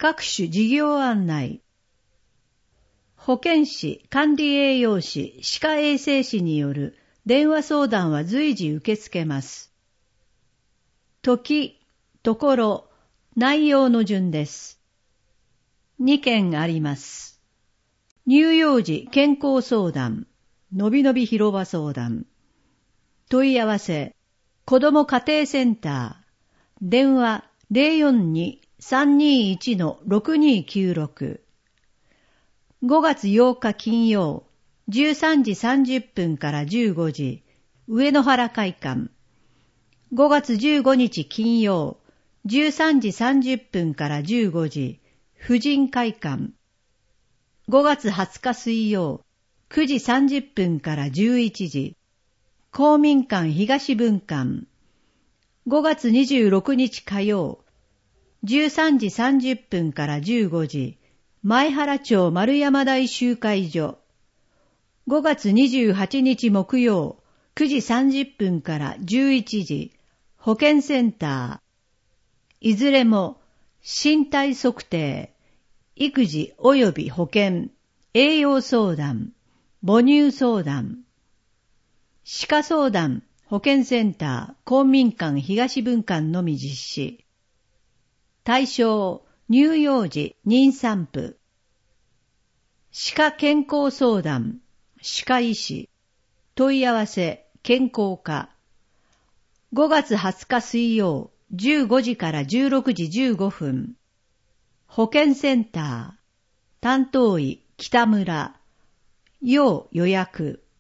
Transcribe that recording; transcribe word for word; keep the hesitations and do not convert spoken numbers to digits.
各種事業案内。保健師、管理栄養士、歯科衛生士による電話相談は随時受け付けます。時、ところ、内容の順です。に件あります。乳幼児健康相談、のびのび広場相談。問い合わせ、子ども家庭センター、電話 ゼロよんに さんにいち ろくにきゅうろく。ごがつようか金曜、じゅうさんじさんじゅっぷんからじゅうごじ、上野原会館。ごがつじゅうごにち金曜、じゅうさんじさんじゅっぷんからじゅうごじ、婦人会館。ごがつはつか水曜、くじさんじゅっぷんからじゅういちじ、公民館東分館。ごがつにじゅうろくにち火曜、じゅうさんじさんじゅっぷんからじゅうごじ、前原町丸山台集会所。ごがつにじゅうはちにち木曜、くじさんじゅっぷんからじゅういちじ、保健センター。いずれも身体測定、育児及び保健、栄養相談、母乳相談。歯科相談、保健センター、公民館東分館のみ実施。対象、乳幼児、妊産婦。歯科健康相談、歯科医師。問い合わせ、健康課。ごがつはつか水曜、じゅうごじからじゅうろくじじゅうごふん。保健センター。担当医、北村。要予約。